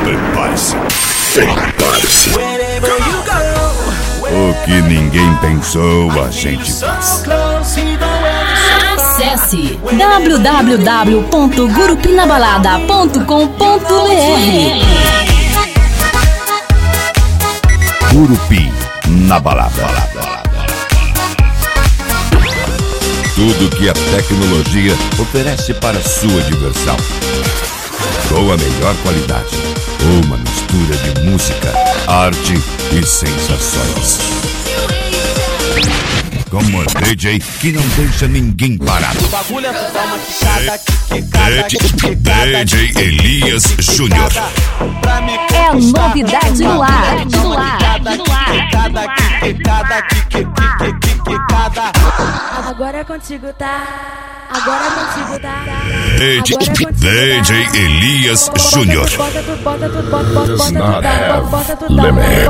Prepare-se. Prepare-se. O que ninguém pensou, a gente faz. Acesse www.gurupinabalada.com.br. Gurupi na balada. Tudo que a tecnologia oferece para sua diversão. Com a melhor qualidade. Uma mistura de música, arte e sensações. Como um DJ que não deixa ninguém parado. DJ Elias Júnior. É novidade no ar. Agora é contigo, tá? Agora é contigo, tá? DJ Elias Júnior. Does not have limit.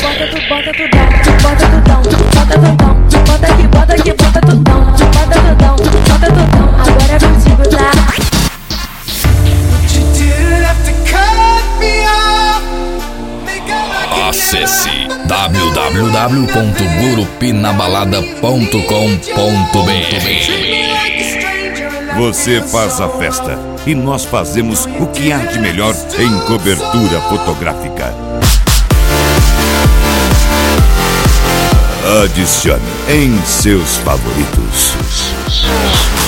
Agora é contigo, tá? Acesse www.gurupinabalada.com.br. Você faz a festa e nós fazemos o que há de melhor em cobertura fotográfica. Adicione em seus favoritos.